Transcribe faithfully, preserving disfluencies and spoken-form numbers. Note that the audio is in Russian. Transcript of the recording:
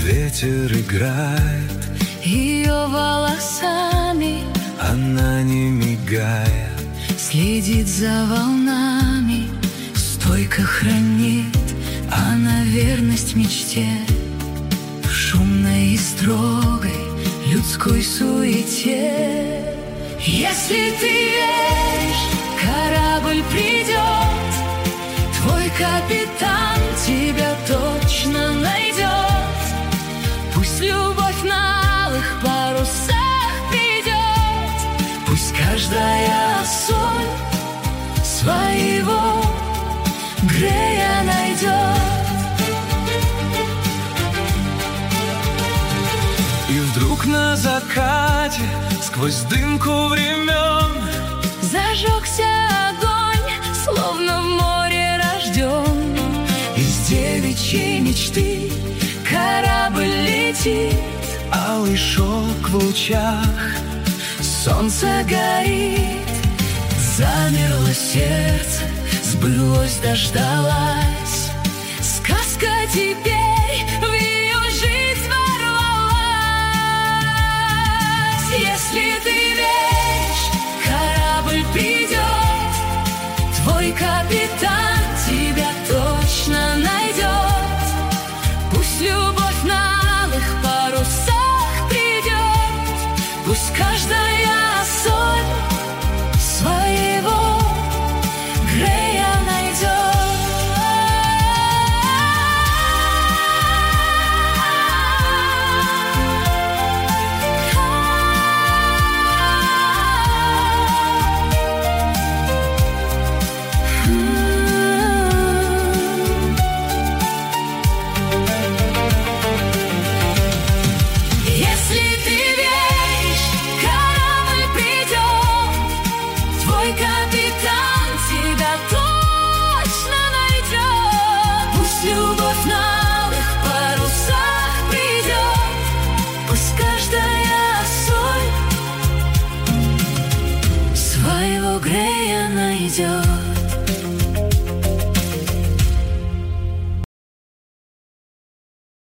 ветер играет ее волосами, она не мигая следит за волнами, стойко хранит она верность мечте. В шумной и строгой людской суете, если ты веришь, корабль придет, твой капитан тебя точно найдет. Пусть любовь на алых парусах придет, пусть каждая соль своего Грея найдет. И вдруг на закате, сквозь дымку времен, зажегся огонь, словно в море рожден. из девичьей мечты Корабль летит, алый шелк в лучах, солнце горит, замерло сердце, сбылось, дождалась. Сказка теперь